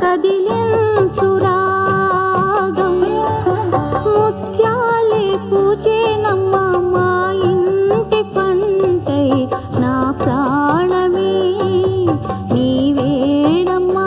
కదిలించురాగం ముత్యాలే పూచేనమ్మ మా ఇంటి పంటై నా ప్రాణమే నీవేనమ్మా.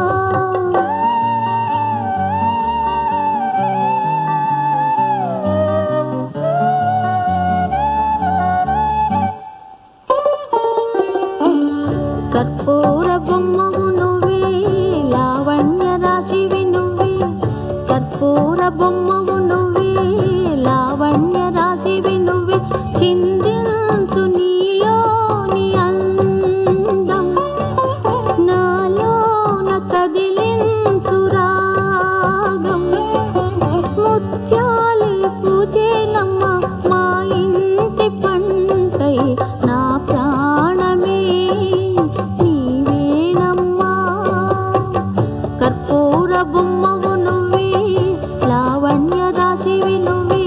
కర్పూర బొమ్మవు నువ్వే లావణ్య రాశివి నువ్వే కర్పూర బొమ్మవు నువ్వే లావణ్య రాశివి నువ్వే చిందించు నీలోని అందం నాలోన కదిలించు రాగం ముత్యాలే పూచేనమ్మ మా ఇంటి పంటై నా ప్రాణమే నీవేనమ్మా. కర్పూర బొమ్మవు నువ్వే లావణ్య రాశివి నువ్వే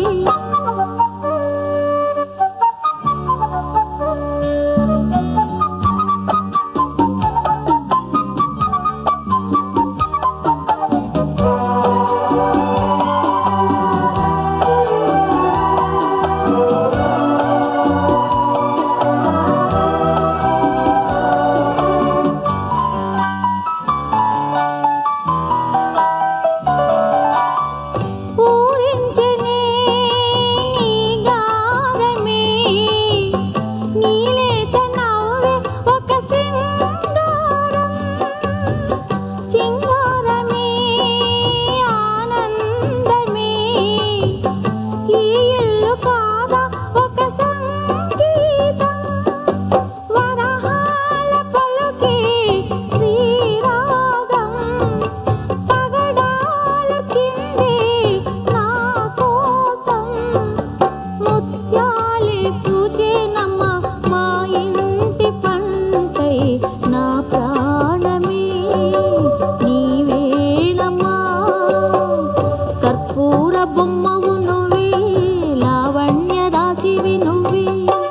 నా ప్రాణమే నీవేనమ్మా. కర్పూర బొమ్మవు నువ్వే లావణ్య రాశివి నువ్వే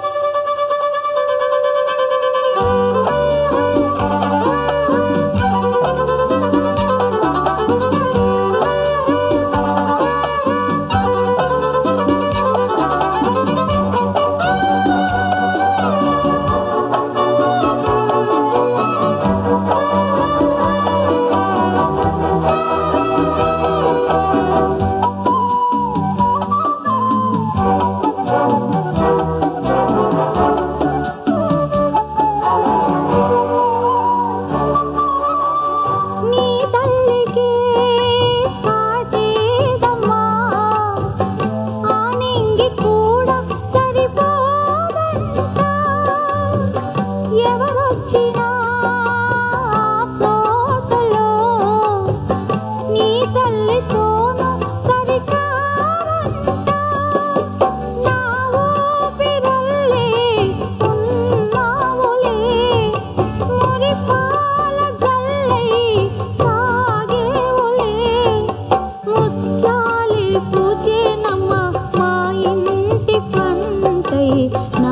నా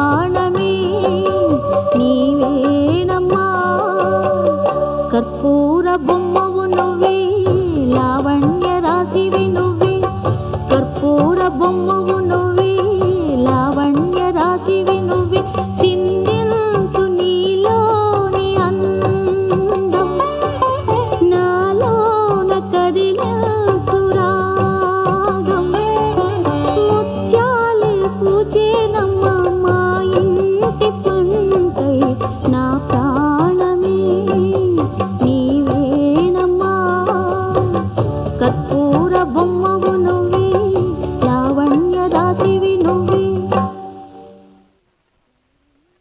ప్రాణమే నీవేనమ్మా. కర్పూర